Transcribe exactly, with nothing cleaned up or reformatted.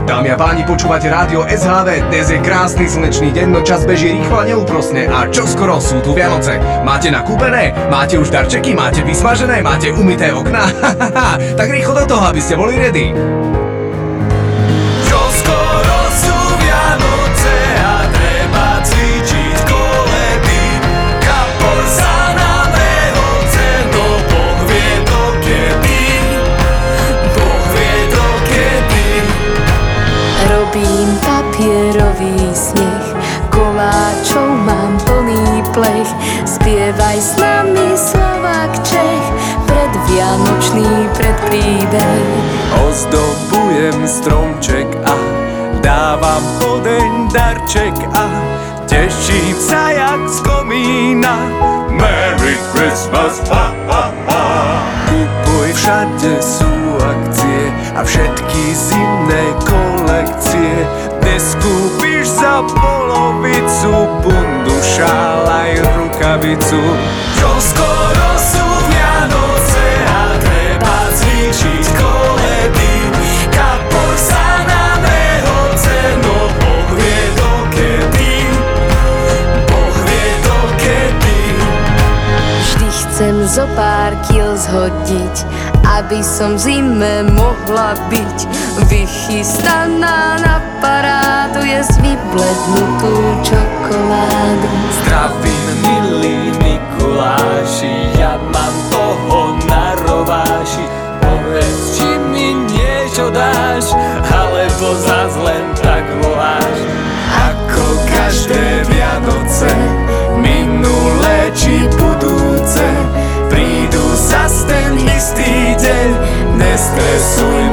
Dámy a páni, počúvate rádio es há vé. Dnes je krásny slnečný deň, no čas beží rýchlo a neúprosne. A čoskoro sú tu Vianoce. Máte nakúpené? Máte už darčeky? Máte vysmažené? Máte umyté okná? Tak rýchlo do toho, aby ste boli ready. Čoskoro sú Vianoce a treba cvičiť koledy. Kapor sa nám rehoce, no Boh vie dokedy. Boh vie dokedy. Robím papierový sneh, koláčov mám plný plech. Spievaj s nami Slovák Čech, predvianočný predpríbeh. Ozdobujem stromček a dávam podeň darček a teším sa jak z komína. Merry Christmas, ha, ha, ha. Kupuj, všade sú akcie a všetky zimné kolekcie. Dnes kúpiš za polovicu bundu, šál aj rukavicu. Čoskoro sú Vianoce a treba cvičiť koledy. Kapor sa nám rehoce, no Boh vie dokedy. Boh vie dokedy. Vždy chcem zo pár kil zhodiť, aby som v zime mohla byť vychystaná na parádu, jesť vyblednutú čokoládu. Zdravím, milí Mikuláši, ja mám toho na rováši. Povedz, či mi niečo dáš, alebo zas len tak voláš. Ako každé Vianoce, minulé či budúce, prídu zas ten istý deň. Nestresuj